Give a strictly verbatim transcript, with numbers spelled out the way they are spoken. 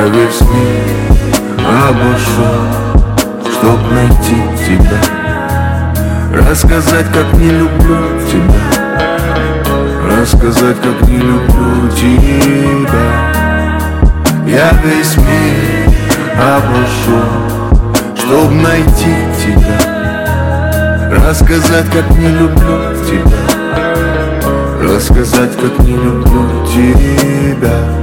Я весь мир обошел, чтоб найти тебя, рассказать, как не люблю тебя, рассказать, как не люблю тебя. Я весь мир обошел, чтоб найти тебя, рассказать, как не люблю тебя, рассказать, как не люблю тебя.